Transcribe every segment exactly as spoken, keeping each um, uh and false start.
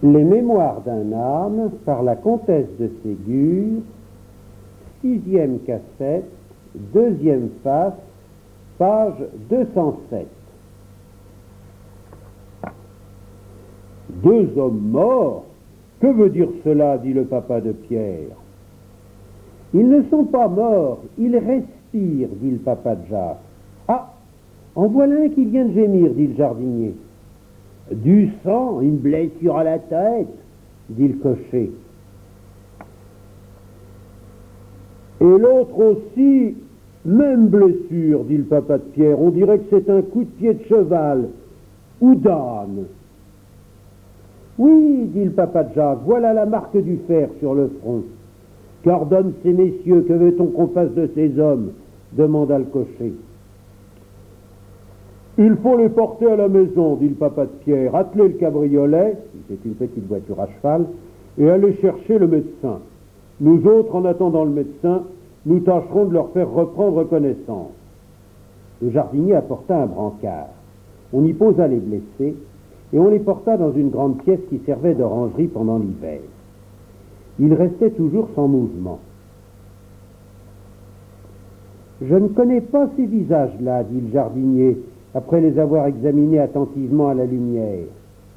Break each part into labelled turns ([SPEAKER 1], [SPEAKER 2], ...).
[SPEAKER 1] Les mémoires d'un âne par la comtesse de Ségur, sixième cassette, deuxième face, page deux cent sept. Deux hommes morts? Que veut dire cela? Dit le papa de Pierre. Ils ne sont pas morts, ils respirent, dit le papa de Jacques. Ah, en voilà un qui vient de gémir, dit le jardinier. Du sang, une blessure à la tête, dit le cocher. Et l'autre aussi, même blessure, dit le papa de Pierre. On dirait que c'est un coup de pied de cheval ou d'âne. Oui, dit le papa de Jacques, voilà la marque du fer sur le front. Qu'ordonnent ces messieurs, que veut-on qu'on fasse de ces hommes? Demanda le cocher. Il faut les porter à la maison, dit le papa de Pierre. Atteler le cabriolet, c'est une petite voiture à cheval, et aller chercher le médecin. Nous autres, en attendant le médecin, nous tâcherons de leur faire reprendre connaissance. Le jardinier apporta un brancard. On y posa les blessés, et on les porta dans une grande pièce qui servait d'orangerie pendant l'hiver. Ils restaient toujours sans mouvement. Je ne connais pas ces visages-là, dit le jardinier, après les avoir examinés attentivement à la lumière.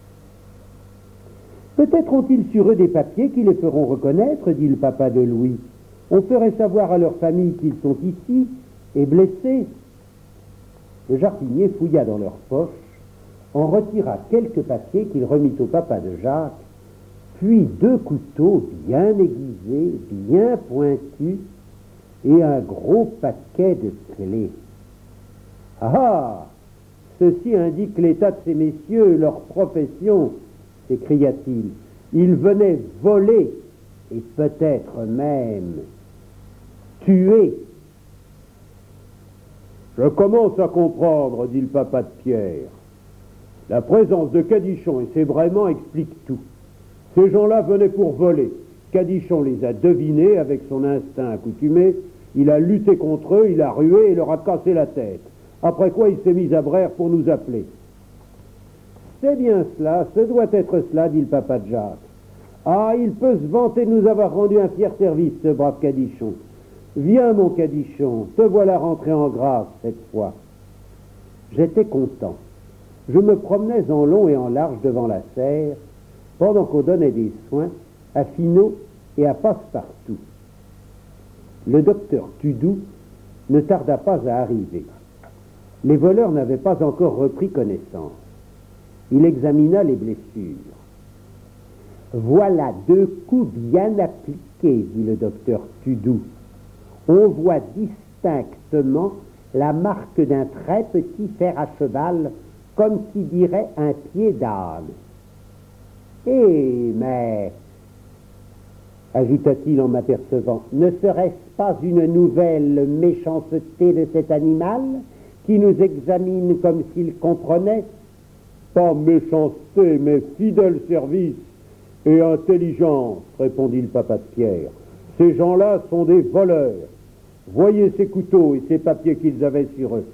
[SPEAKER 1] Peut-être ont-ils sur eux des papiers qui les feront reconnaître, dit le papa de Louis. On ferait savoir à leur famille qu'ils sont ici et blessés. Le jardinier fouilla dans leurs poches, en retira quelques papiers qu'il remit au papa de Jacques, puis deux couteaux bien aiguisés, bien pointus, et un gros paquet de clés. Ah! Ceci indique l'état de ces messieurs, leur profession, s'écria-t-il. Ils venaient voler, et peut-être même tuer. Je commence à comprendre, dit le papa de Pierre. La présence de Cadichon et ses braiements explique tout. Ces gens-là venaient pour voler. Cadichon les a devinés avec son instinct accoutumé. Il a lutté contre eux, il a rué et leur a cassé la tête. Après quoi, il s'est mis à braire pour nous appeler. C'est bien cela, ce doit être cela, dit le papa de Jacques. Ah, il peut se vanter de nous avoir rendu un fier service, ce brave Cadichon. Viens, mon Cadichon, te voilà rentré en grâce cette fois. J'étais content. Je me promenais en long et en large devant la serre, pendant qu'on donnait des soins à Finot et à Passepartout. Le docteur Tudou ne tarda pas à arriver. Les voleurs n'avaient pas encore repris connaissance. Il examina les blessures. Voilà deux coups bien appliqués, dit le docteur Tudou. On voit distinctement la marque d'un très petit fer à cheval, comme qui dirait un pied d'âne. Eh, mais, ajouta-t-il en m'apercevant, ne serait-ce pas une nouvelle méchanceté de cet animal qui nous examine comme s'il comprenait? Pas méchanceté, mais fidèle service et intelligence, répondit le papa de Pierre. Ces gens-là sont des voleurs. Voyez ces couteaux et ces papiers qu'ils avaient sur eux.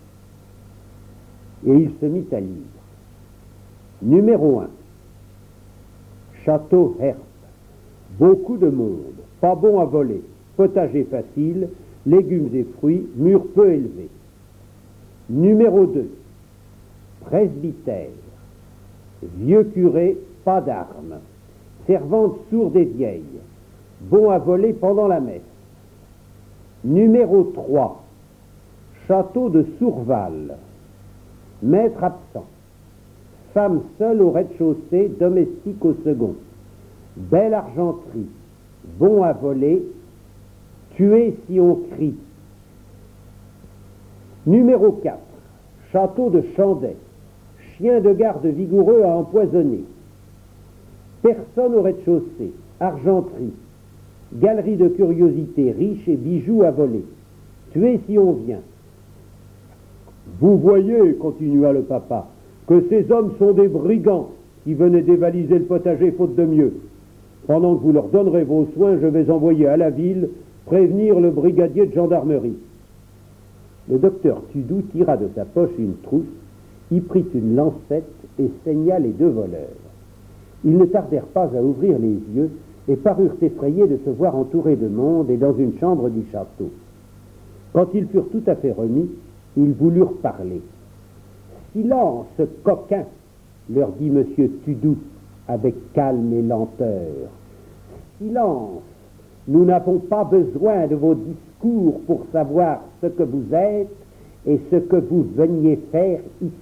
[SPEAKER 1] Et il se mit à lire. Numéro un. Château Herpe. Beaucoup de monde. Pas bon à voler. Potager facile. Légumes et fruits. Murs peu élevés. Numéro deux. Presbytère. Vieux curé, pas d'armes. Servante sourde et vieille. Bon à voler pendant la messe. Numéro trois. Château de Sourval. Maître absent. Femme seule au rez-de-chaussée, domestique au second. Belle argenterie. Bon à voler. Tuer si on crie. Numéro quatre. Château de Chanday. Chien de garde vigoureux à empoisonner. Personne au rez-de-chaussée. Argenterie. Galerie de curiosités riches et bijoux à voler. Tuer si on vient. Vous voyez, continua le papa, que ces hommes sont des brigands qui venaient dévaliser le potager faute de mieux. Pendant que vous leur donnerez vos soins, je vais envoyer à la ville prévenir le brigadier de gendarmerie. Le docteur Tudou tira de sa poche une trousse, y prit une lancette et saigna les deux voleurs. Ils ne tardèrent pas à ouvrir les yeux et parurent effrayés de se voir entourés de monde et dans une chambre du château. Quand ils furent tout à fait remis, ils voulurent parler. « Silence, coquin !» leur dit M. Tudou avec calme et lenteur. « Silence, nous n'avons pas besoin de vos discours pour savoir ce que vous êtes et ce que vous veniez faire ici. »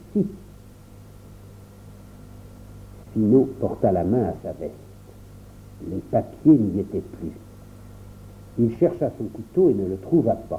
[SPEAKER 1] Finot porta la main à sa veste. Les papiers n'y étaient plus. Il chercha son couteau et ne le trouva pas.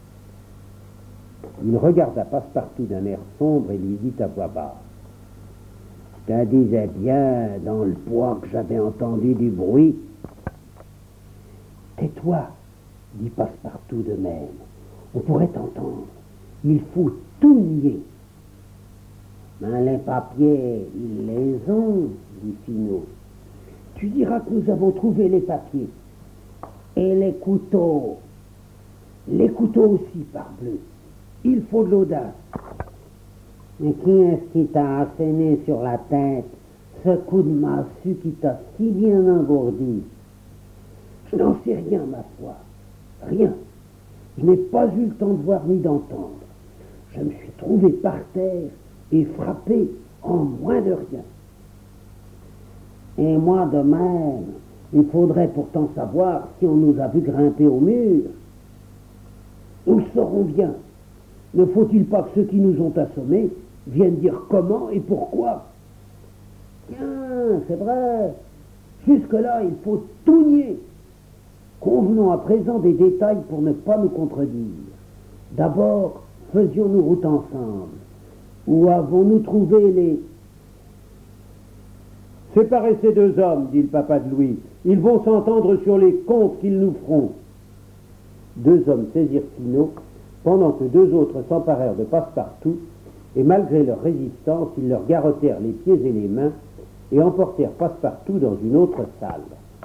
[SPEAKER 1] Il regarda Passepartout d'un air sombre et lui dit à voix basse: « Je te disais bien dans le bois que j'avais entendu du bruit. »« Tais-toi, dit Passepartout de même. On pourrait t'entendre. Il faut tout nier. »« Mais les papiers, ils les ont, dit Finot. »« Tu diras que nous avons trouvé les papiers. Et les couteaux. Les couteaux aussi, parbleu. Il faut de l'audace. »« Mais qui est-ce qui t'a asséné sur la tête ce coup de massue qui t'a si bien engourdi? »« Je n'en sais rien, ma foi. Rien. Je n'ai pas eu le temps de voir ni d'entendre. Je me suis trouvé par terre et frappé en moins de rien. Et moi de même, il faudrait pourtant savoir si on nous a vu grimper au mur. Nous le saurons bien. Ne faut-il pas que ceux qui nous ont assommés viennent dire comment et pourquoi? Tiens, c'est vrai. Jusque-là, il faut tout nier. Convenons à présent des détails pour ne pas nous contredire. D'abord, faisions-nous route ensemble. Où avons-nous trouvé les... Séparez ces deux hommes, dit le papa de Louis. Ils vont s'entendre sur les comptes qu'ils nous feront. Deux hommes saisirent Finot, pendant que deux autres s'emparèrent de Passepartout, et malgré leur résistance, ils leur garrottèrent les pieds et les mains, et emportèrent Passepartout dans une autre salle.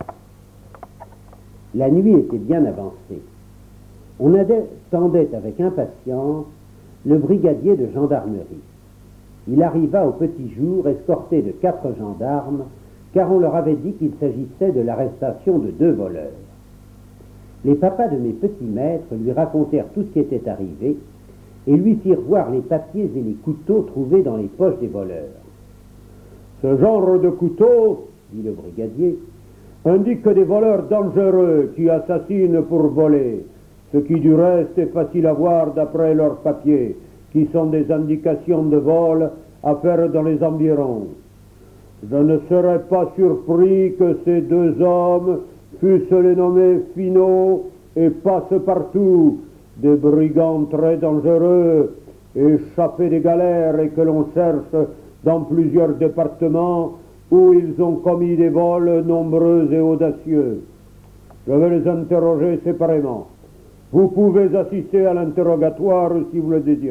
[SPEAKER 1] La nuit était bien avancée. On attendait avec impatience le brigadier de gendarmerie. Il arriva au petit jour, escorté de quatre gendarmes, car on leur avait dit qu'il s'agissait de l'arrestation de deux voleurs. Les papas de mes petits maîtres lui racontèrent tout ce qui était arrivé, et lui firent voir les papiers et les couteaux trouvés dans les poches des voleurs. « Ce genre de couteau, dit le brigadier, indique que des voleurs dangereux qui assassinent pour voler, ce qui du reste est facile à voir d'après leurs papiers, qui sont des indications de vol à faire dans les environs. Je ne serais pas surpris que ces deux hommes fussent les nommés Finot et Passepartout, des brigands très dangereux, échappés des galères et que l'on cherche dans plusieurs départements où ils ont commis des vols nombreux et audacieux. Je vais les interroger séparément. Vous pouvez assister à l'interrogatoire si vous le désirez. »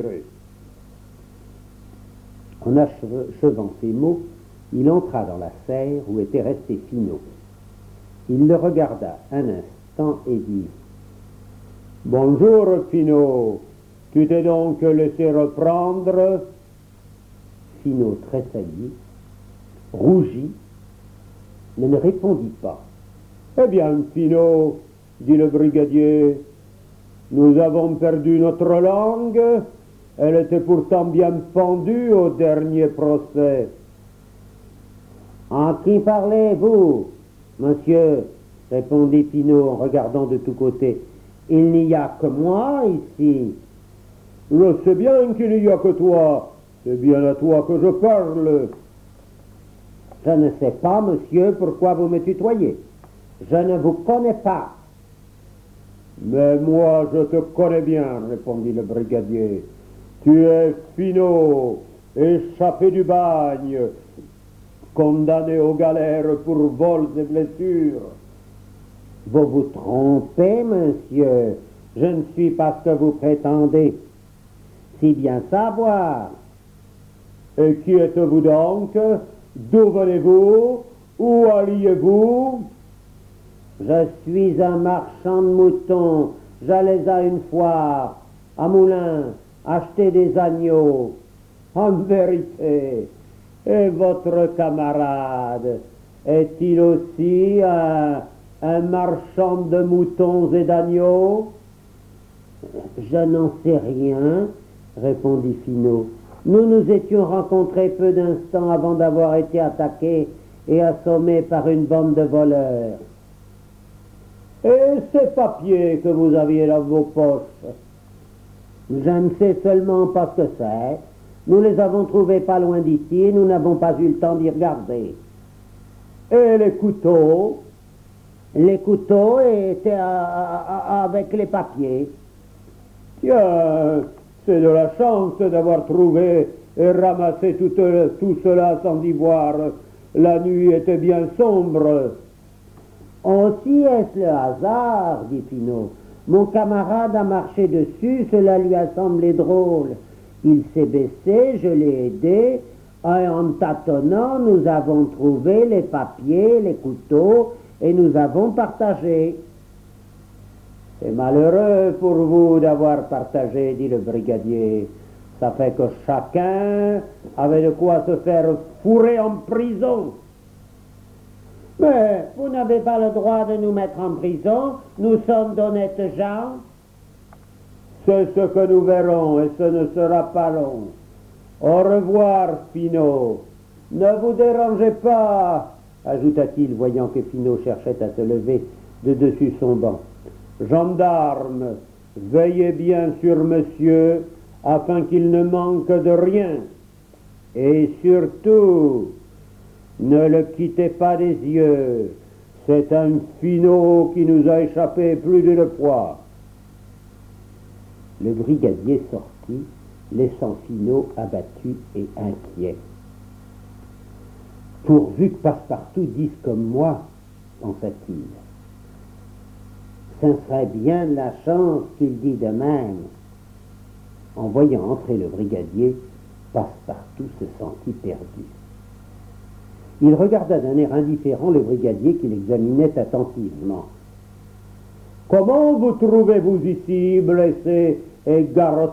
[SPEAKER 1] En achevant ces mots, il entra dans la serre où était resté Finot. Il le regarda un instant et dit: « Bonjour, Finot. Tu t'es donc laissé reprendre ?» Finot tressaillit, rougit, mais ne répondit pas. « Eh bien, Finot, dit le brigadier, nous avons perdu notre langue. Elle était pourtant bien pendue au dernier procès. »« En qui parlez-vous, monsieur ?» répondit Finot en regardant de tous côtés. « Il n'y a que moi ici. »« Je sais bien qu'il n'y a que toi. C'est bien à toi que je parle. »« Je ne sais pas, monsieur, pourquoi vous me tutoyez. Je ne vous connais pas. »« Mais moi, je te connais bien, répondit le brigadier. Tu es Finot, échappé du bagne, condamné aux galères pour vols et blessures. »« Vous vous trompez, monsieur. Je ne suis pas ce que vous prétendez. Si bien savoir. »« Et qui êtes-vous donc? D'où venez-vous? Où alliez-vous? » »« Je suis un marchand de moutons. J'allais à une foire, à Moulins, acheter des agneaux. En vérité. Et votre camarade, est-il aussi un, un marchand de moutons et d'agneaux?
[SPEAKER 2] Je n'en sais rien, répondit Finot. Nous nous étions rencontrés peu d'instants avant d'avoir été attaqués et assommés par une bande de voleurs.
[SPEAKER 1] Et ces papiers que vous aviez dans vos poches?
[SPEAKER 2] Je ne sais seulement pas ce que c'est. Nous les avons trouvés pas loin d'ici, nous n'avons pas eu le temps d'y regarder.
[SPEAKER 1] Et les couteaux?
[SPEAKER 2] Les couteaux étaient à, à, à, avec les papiers.
[SPEAKER 1] Tiens, c'est de la chance d'avoir trouvé et ramassé tout, tout cela sans y voir. La nuit était bien sombre.
[SPEAKER 2] Aussi est-ce le hasard, dit Finot. Mon camarade a marché dessus, cela lui a semblé drôle. Il s'est baissé, je l'ai aidé, et en tâtonnant, nous avons trouvé les papiers, les couteaux, et nous avons partagé.
[SPEAKER 1] C'est malheureux pour vous d'avoir partagé, dit le brigadier. Ça fait que chacun avait de quoi se faire fourrer en prison.
[SPEAKER 2] Mais vous n'avez pas le droit de nous mettre en prison, nous sommes d'honnêtes gens.
[SPEAKER 1] C'est ce que nous verrons, et ce ne sera pas long. Au revoir, Finot. Ne vous dérangez pas, ajouta-t-il, voyant que Finot cherchait à se lever de dessus son banc. Gendarme, veillez bien sur monsieur, afin qu'il ne manque de rien. Et surtout, ne le quittez pas des yeux. C'est un Finot qui nous a échappé plus d'une fois.
[SPEAKER 2] Le brigadier sortit, laissant Finot abattu et inquiet. Pourvu que Passepartout dise comme moi, pensa-t-il. Ce serait bien de la chance qu'il dit de même. En voyant entrer le brigadier, Passepartout se sentit perdu. Il regarda d'un air indifférent le brigadier qui l'examinait attentivement.
[SPEAKER 1] « Comment vous trouvez-vous ici, blessé et garrotté ?»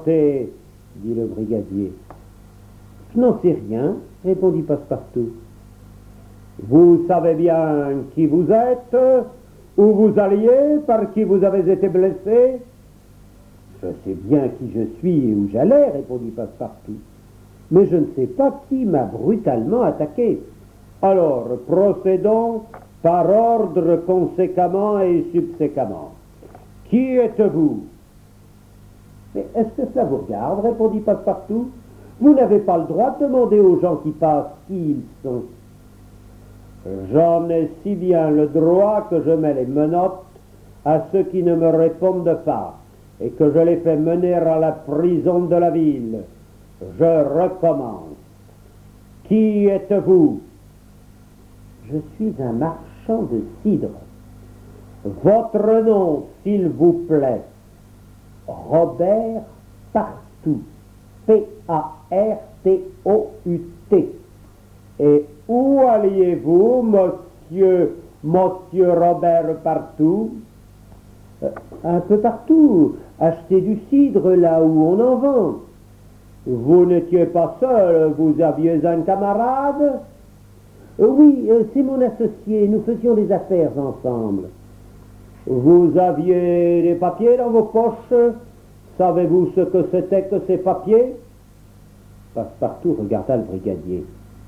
[SPEAKER 1] dit le brigadier.
[SPEAKER 2] « Je n'en sais rien, » répondit Passepartout.
[SPEAKER 1] « Vous savez bien qui vous êtes, où vous alliez, par qui vous avez été blessé ?»«
[SPEAKER 2] Je sais bien qui je suis et où j'allais, » répondit Passepartout. « Mais je ne sais pas qui m'a brutalement attaqué. »
[SPEAKER 1] Alors, procédons par ordre conséquemment et subséquemment. Qui êtes-vous?
[SPEAKER 2] Mais est-ce que cela vous regarde? Répondit Passepartout. Vous n'avez pas le droit de demander aux gens qui passent qui ils sont.
[SPEAKER 1] J'en ai si bien le droit que je mets les menottes à ceux qui ne me répondent pas et que je les fais mener à la prison de la ville. Je recommence. Qui êtes-vous?
[SPEAKER 2] Je suis un marchand de cidre.
[SPEAKER 1] Votre nom, s'il vous plaît?
[SPEAKER 2] Robert Partout. P A R T O U T.
[SPEAKER 1] Et où alliez-vous, monsieur, monsieur Robert Partout?
[SPEAKER 2] euh, Un peu partout. Acheter du cidre là où on en vend.
[SPEAKER 1] Vous n'étiez pas seul, vous aviez un camarade?
[SPEAKER 2] Euh, oui, euh, c'est mon associé, nous faisions des affaires ensemble.
[SPEAKER 1] Vous aviez des papiers dans vos poches? Savez-vous ce que c'était que ces papiers?
[SPEAKER 2] Passepartout regarda le brigadier.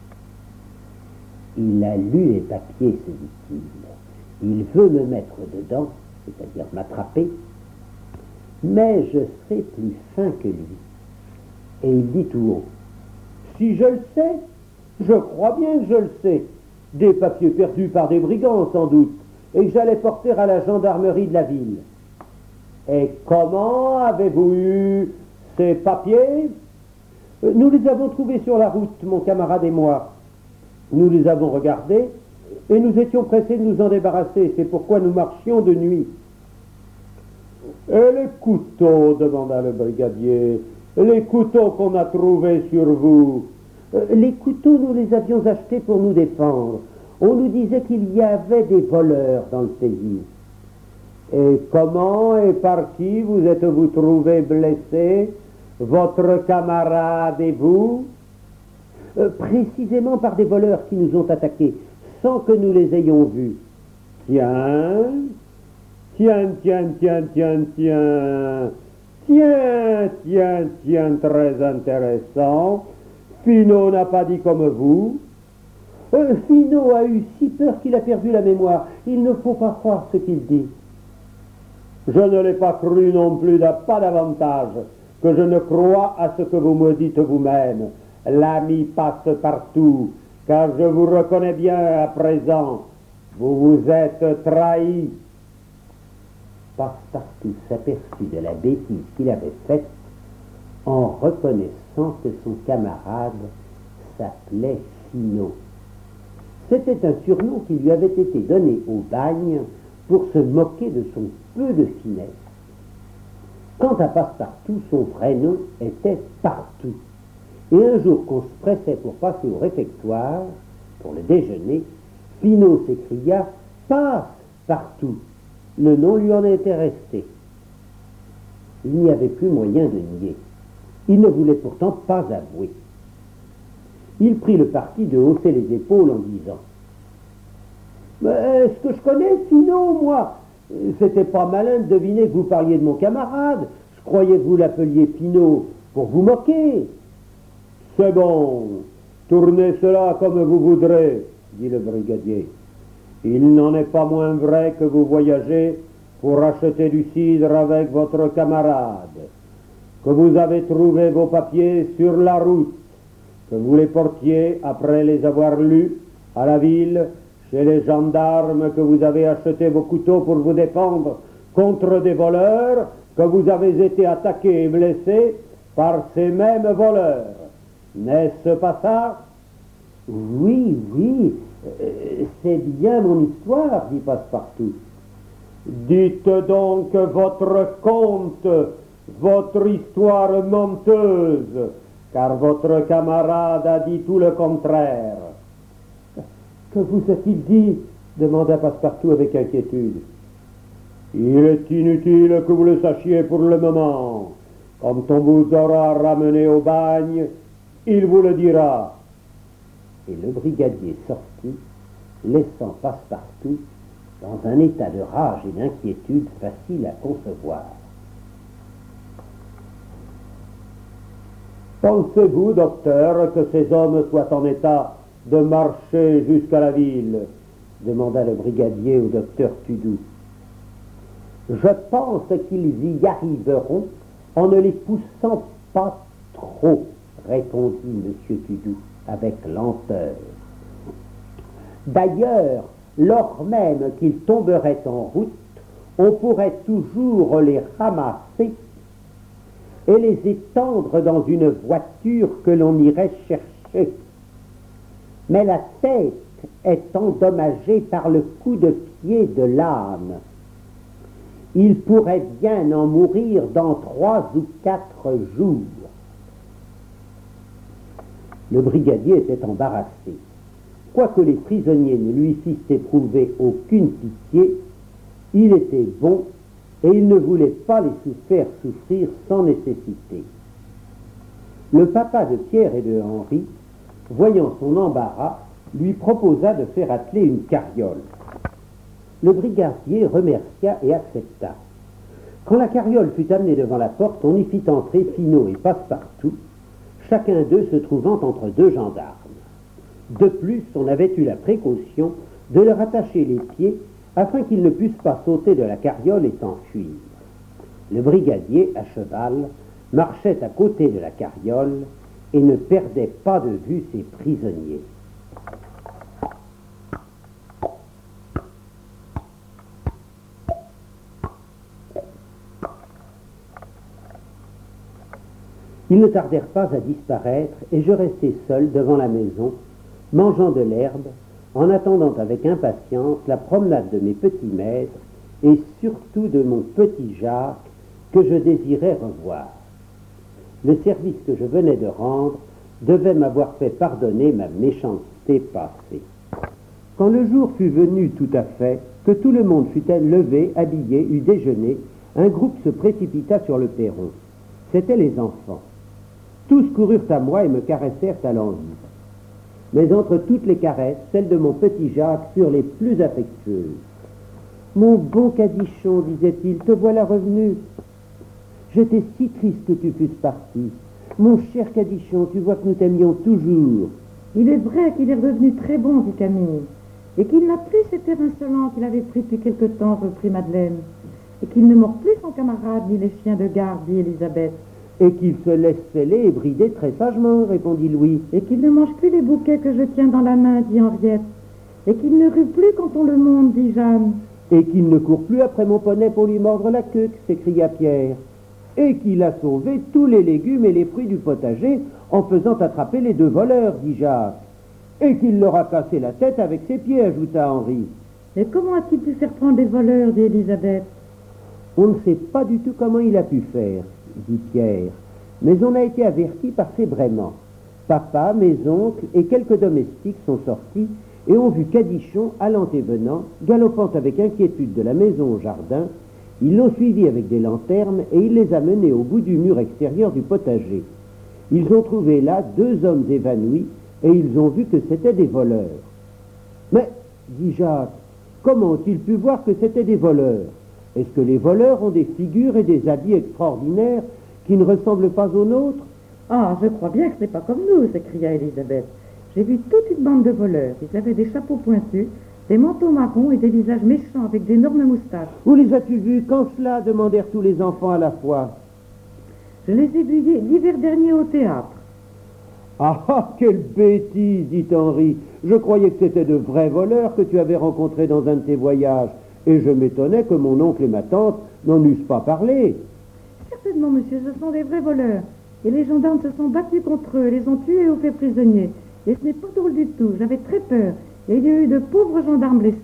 [SPEAKER 2] Il a lu les papiers, se dit-il. Il veut me mettre dedans, c'est-à-dire m'attraper, mais je serai plus fin que lui. Et il dit tout haut.
[SPEAKER 1] Si je le sais, je crois bien que je le sais. Des papiers perdus par des brigands, sans doute, et que j'allais porter à la gendarmerie de la ville. Et comment avez-vous eu ces papiers?
[SPEAKER 2] Nous les avons trouvés sur la route, mon camarade et moi. Nous les avons regardés, et nous étions pressés de nous en débarrasser. C'est pourquoi nous marchions de nuit.
[SPEAKER 1] Et les couteaux, demanda le brigadier, les couteaux qu'on a trouvés sur vous?
[SPEAKER 2] Les couteaux, nous les avions achetés pour nous défendre. On nous disait qu'il y avait des voleurs dans le pays.
[SPEAKER 1] Et comment et par qui vous êtes-vous trouvé blessé, votre camarade et vous?
[SPEAKER 2] euh, Précisément par des voleurs qui nous ont attaqués. sans que nous les ayons vus.
[SPEAKER 1] Tiens, tiens, tiens, tiens, tiens, tiens, tiens, tiens, tiens, très intéressant. Finot n'a pas dit comme vous.
[SPEAKER 2] Euh, Finot a eu si peur qu'il a perdu la mémoire. Il ne faut pas croire ce qu'il dit.
[SPEAKER 1] Je ne l'ai pas cru non plus, pas davantage que je ne crois à ce que vous me dites vous-même. L'ami Passepartout, car je vous reconnais bien à présent. Vous vous êtes trahi.
[SPEAKER 2] Passepartout s'aperçut de la bêtise qu'il avait faite en reconnaissant que son camarade s'appelait Finot. C'était un surnom qui lui avait été donné au bagne pour se moquer de son peu de finesse. Quant à Passepartout, son vrai nom était Partout. Et un jour qu'on se pressait pour passer au réfectoire, pour le déjeuner, Finot s'écria « Passe-Partout ». Le nom lui en était resté. Il n'y avait plus moyen de nier. Il ne voulait pourtant pas avouer. Il prit le parti de hausser les épaules en disant « Est-ce que je connais Finot, moi? C'était pas malin de deviner que vous parliez de mon camarade. Je croyais que vous l'appeliez Finot pour vous moquer. »
[SPEAKER 1] « C'est bon, tournez cela comme vous voudrez, » dit le brigadier. « Il n'en est pas moins vrai que vous voyagez pour acheter du cidre avec votre camarade, que vous avez trouvé vos papiers sur la route, que vous les portiez, après les avoir lus, à la ville, chez les gendarmes, que vous avez acheté vos couteaux pour vous défendre contre des voleurs, que vous avez été attaqué et blessé par ces mêmes voleurs. N'est-ce pas ça? »
[SPEAKER 2] « Oui, oui, euh, c'est bien mon histoire, dit Passepartout. »«
[SPEAKER 1] Dites donc votre conte, votre histoire menteuse, car votre camarade a dit tout le contraire. »«
[SPEAKER 2] Que vous a-t-il dit ?» demanda Passepartout avec inquiétude.
[SPEAKER 1] « Il est inutile que vous le sachiez pour le moment. Quand on vous aura ramené au bagne, il vous le dira. »
[SPEAKER 2] Et le brigadier sortit, laissant Passepartout dans un état de rage et d'inquiétude facile à concevoir.
[SPEAKER 1] Pensez-vous, docteur, que ces hommes soient en état de marcher jusqu'à la ville?
[SPEAKER 2] Demanda le brigadier au docteur Tudou. Je pense qu'ils y arriveront en ne les poussant pas trop, répondit M. Tudou avec lenteur. D'ailleurs, lors même qu'ils tomberaient en route, on pourrait toujours les ramasser et les étendre dans une voiture que l'on irait chercher. Mais la tête est endommagée par le coup de pied de l'âne. Il pourrait bien en mourir dans trois ou quatre jours. Le brigadier était embarrassé. Quoique les prisonniers ne lui fissent éprouver aucune pitié, il était bon et il ne voulait pas les faire souffrir sans nécessité. Le papa de Pierre et de Henri, voyant son embarras, lui proposa de faire atteler une carriole. Le brigadier remercia et accepta. Quand la carriole fut amenée devant la porte, on y fit entrer Finot et Passepartout, chacun d'eux se trouvant entre deux gendarmes. De plus, on avait eu la précaution de leur attacher les pieds afin qu'ils ne puissent pas sauter de la carriole et s'enfuir. Le brigadier, à cheval, marchait à côté de la carriole et ne perdait pas de vue ses prisonniers. Ils ne tardèrent pas à disparaître et je restai seul devant la maison, mangeant de l'herbe, en attendant avec impatience la promenade de mes petits maîtres et surtout de mon petit Jacques que je désirais revoir. Le service que je venais de rendre devait m'avoir fait pardonner ma méchanceté passée. Quand le jour fut venu tout à fait, que tout le monde fut levé, habillé, eut déjeuné, un groupe se précipita sur le perron. C'étaient les enfants. Tous coururent à moi et me caressèrent à l'envi. Mais entre toutes les caresses, celles de mon petit Jacques furent les plus affectueuses. « Mon bon Cadichon, disait-il, te voilà revenu. J'étais si triste que tu fusses parti. Mon cher Cadichon, tu vois que nous t'aimions toujours. »
[SPEAKER 3] « Il est vrai qu'il est redevenu très bon, dit Camille, et qu'il n'a plus cet air insolent qu'il avait pris depuis quelque temps, reprit Madeleine, et qu'il ne mord plus son camarade ni les chiens de garde, dit Élisabeth.
[SPEAKER 2] « Et qu'il se laisse fêler et brider très sagement, répondit Louis. »«
[SPEAKER 3] Et qu'il ne mange plus les bouquets que je tiens dans la main, dit Henriette. Et qu'il ne rue plus quand on le monte, dit Jeanne. »«
[SPEAKER 2] Et qu'il ne court plus après mon poney pour lui mordre la queue, s'écria Pierre. »« Et qu'il a sauvé tous les légumes et les fruits du potager en faisant attraper les deux voleurs, dit Jacques. »« Et qu'il leur a cassé la tête avec ses pieds, ajouta Henri. »«
[SPEAKER 3] Et comment a-t-il pu faire prendre des voleurs, dit Élisabeth. »«
[SPEAKER 2] On ne sait pas du tout comment il a pu faire, dit Pierre, mais on a été averti par ses braiements. Papa, mes oncles et quelques domestiques sont sortis et ont vu Cadichon allant et venant, galopant avec inquiétude de la maison au jardin. Ils l'ont suivi avec des lanternes et il les a menés au bout du mur extérieur du potager. Ils ont trouvé là deux hommes évanouis et ils ont vu que c'étaient des voleurs. « Mais, dit Jacques, comment ont-ils pu voir que c'étaient des voleurs? Est-ce que les voleurs ont des figures et des habits extraordinaires qui ne ressemblent pas aux nôtres? »«
[SPEAKER 3] Ah, je crois bien que ce n'est pas comme nous, s'écria Élisabeth. J'ai vu toute une bande de voleurs. Ils avaient des chapeaux pointus, des manteaux marrons et des visages méchants avec d'énormes moustaches. »«
[SPEAKER 2] Où les as-tu vus? Quand cela? Demandèrent tous les enfants à la fois. »«
[SPEAKER 3] Je les ai vus l'hiver dernier au théâtre. »«
[SPEAKER 2] Ah, ah, quelle bêtise, dit Henri. Je croyais que c'était de vrais voleurs que tu avais rencontrés dans un de tes voyages. Et je m'étonnais que mon oncle et ma tante n'en eussent pas parlé. »«
[SPEAKER 3] Certainement, monsieur, ce sont des vrais voleurs. Et les gendarmes se sont battus contre eux, les ont tués ou fait prisonniers. Et ce n'est pas drôle du tout, j'avais très peur. Et il y a eu de pauvres gendarmes blessés. »«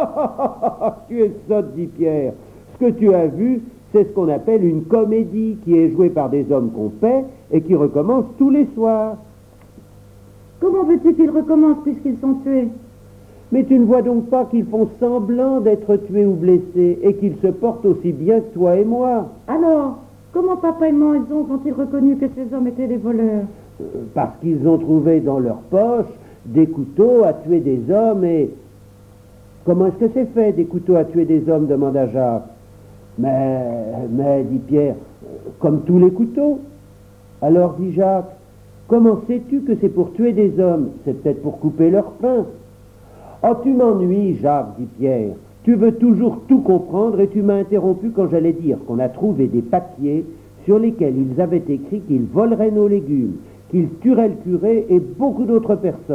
[SPEAKER 2] Tu es sotte, dit Pierre. Ce que tu as vu, c'est ce qu'on appelle une comédie qui est jouée par des hommes qu'on paie et qui recommence tous les soirs. »«
[SPEAKER 3] Comment veux-tu qu'ils recommencent puisqu'ils sont tués ? » ?»«
[SPEAKER 2] Mais tu ne vois donc pas qu'ils font semblant d'être tués ou blessés et qu'ils se portent aussi bien que toi et moi. » »«
[SPEAKER 3] Alors, comment papa et maman ont-ils reconnu que ces hommes étaient des voleurs ? »
[SPEAKER 2] euh, Parce qu'ils ont trouvé dans leur poche des couteaux à tuer des hommes et... »« Comment est-ce que c'est fait, des couteaux à tuer des hommes ? » demanda Jacques. « Mais, mais, dit Pierre, comme tous les couteaux. »« Alors, dit Jacques, comment sais-tu que c'est pour tuer des hommes ? C'est peut-être pour couper leur pain. »« Oh, tu m'ennuies, Jacques, dit Pierre. Tu veux toujours tout comprendre et tu m'as interrompu quand j'allais dire qu'on a trouvé des papiers sur lesquels ils avaient écrit qu'ils voleraient nos légumes, qu'ils tueraient le curé et beaucoup d'autres personnes. »«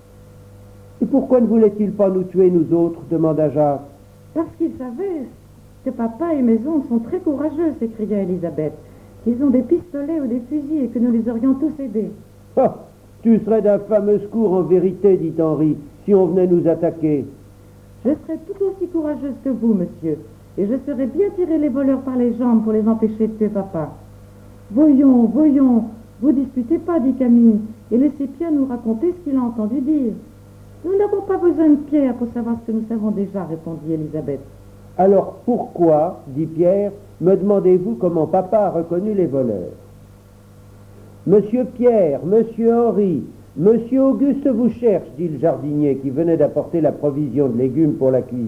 [SPEAKER 2] Et pourquoi ne voulaient-ils pas nous tuer, nous autres ? Demanda Jacques. »«
[SPEAKER 3] Parce qu'ils savaient que papa et mes oncles sont très courageux, s'écria Élisabeth. Qu'ils ont des pistolets ou des fusils et que nous les aurions tous aidés. »«
[SPEAKER 2] Ah, tu serais d'un fameux secours en vérité, dit Henri, si on venait nous attaquer. »«
[SPEAKER 3] Je serais tout aussi courageuse que vous, monsieur, et je saurais bien tirer les voleurs par les jambes pour les empêcher de tuer papa. »« Voyons, voyons, vous disputez pas, dit Camille, et laissez Pierre nous raconter ce qu'il a entendu dire. »« Nous n'avons pas besoin de Pierre pour savoir ce que nous savons déjà, répondit Élisabeth. »«
[SPEAKER 2] Alors pourquoi, dit Pierre, me demandez-vous comment papa a reconnu les voleurs ? » ?»« Monsieur Pierre, monsieur Henri, monsieur Auguste vous cherche, dit le jardinier qui venait d'apporter la provision de légumes pour la cuisine. »«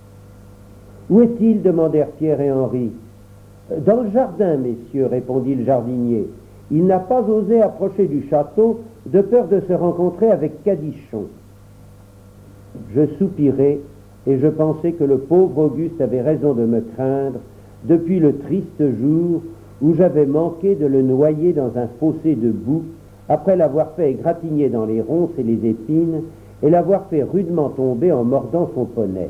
[SPEAKER 2] Où est-il ? demandèrent Pierre et Henri. »« Dans le jardin, messieurs, répondit le jardinier. Il n'a pas osé approcher du château de peur de se rencontrer avec Cadichon. » Je soupirai et je pensai que le pauvre Auguste avait raison de me craindre depuis le triste jour où j'avais manqué de le noyer dans un fossé de boue après l'avoir fait égratigner dans les ronces et les épines et l'avoir fait rudement tomber en mordant son poney.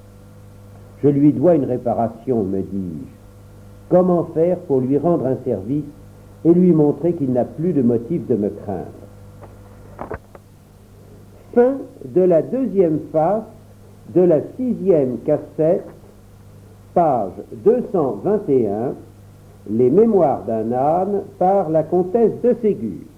[SPEAKER 2] Je lui dois une réparation, me dis-je. Comment faire pour lui rendre un service et lui montrer qu'il n'a plus de motif de me craindre? Fin de la deuxième face de la sixième cassette, page deux cent vingt et un, Les Mémoires d'un âne par la comtesse de Ségur.